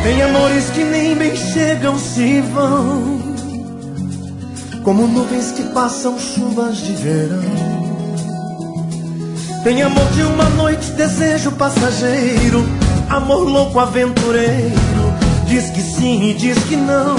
Tem amores que nem bem chegam, se vão, como nuvens que passam chuvas de verão. Tem amor de uma noite, desejo passageiro, amor louco aventureiro, diz que sim e diz que não.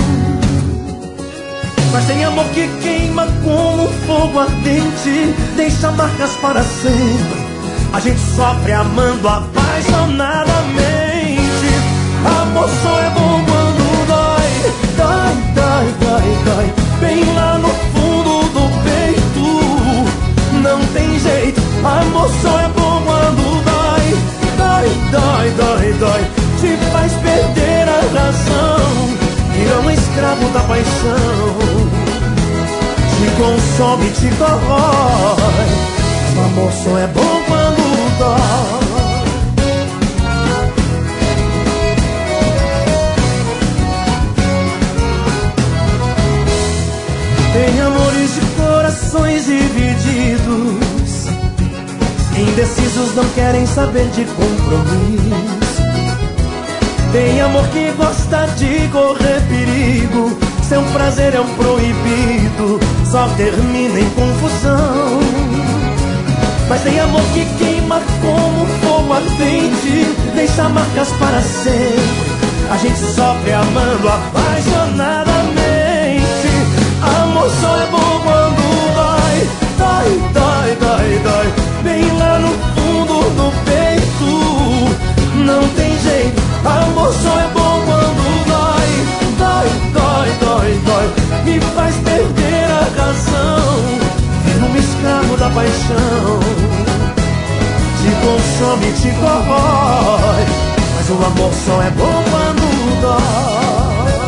Mas tem amor que queima como um fogo ardente, deixa marcas para sempre. A gente sofre amando apaixonadamente. Amor só é bom quando dói, dói, dói, dói, dói, bem lá no fundo do peito. Não tem jeito, amor só é bom quando dói, dói, dói, dói, dói, te faz perder a razão, vira um escravo da paixão, te consome, te corrói. O amor só é bom quando dói. Tem amores de corações divididos, indecisos, não querem saber de compromisso. Tem amor que gosta de correr perigo, seu prazer é um proibido, só termina em confusão. Mas tem amor que queima como fogo ardente, deixa marcas para sempre. A gente sofre amando apaixonadamente. Amor só é bom quando dói, dói, dói, dói, dói, bem lá no fundo do peito. Não tem jeito, amor só é bom quando dói, dói, dói, dói, dói, me faz perder a razão, vira um escravo da paixão, te consome, te corrói. Mas o amor só é bom quando dói.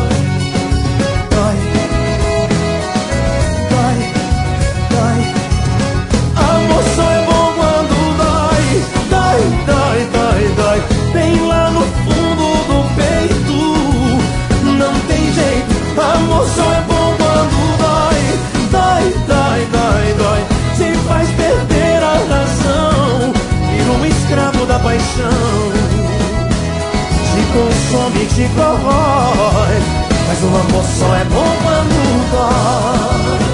Dói, dói, dói, bem lá no fundo do peito. Não tem jeito, amor só é bom quando dói. Dói, dói, dói, dói, te faz perder a razão, vira um escravo da paixão, te consome, te corrói. Mas o amor só é bom quando dói.